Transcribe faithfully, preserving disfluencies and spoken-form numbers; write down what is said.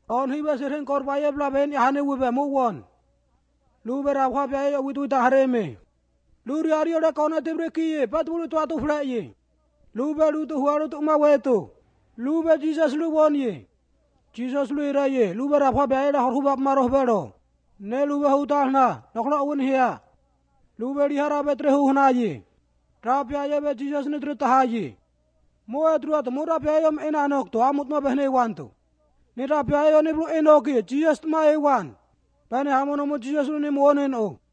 on hi be serhen kor baye bla ben hane wu be mo won lu be ra khwa bya ye wi tu ta hare me lu ri ari ora kona te bre ki ye pat bulu to to fla ye lu be lu tu hwa lu tu ma we tu lu be Jesus lu won ye Jesus lu ra ye lu be ra khwa bya ye ra hu ba ma ro be ro ne lu be hu ta na no khla un hiya lu be ri hara be tre hu na ye ra bya ye be Jesus ne tre ta ha ye mo atru at mo ra bya ye me na nok to amut ma be ne wan tu ni ra bya ye ne bru enok ye Jesus ma e wan pa ne ha mo no mo Jesus lu ne mo ne no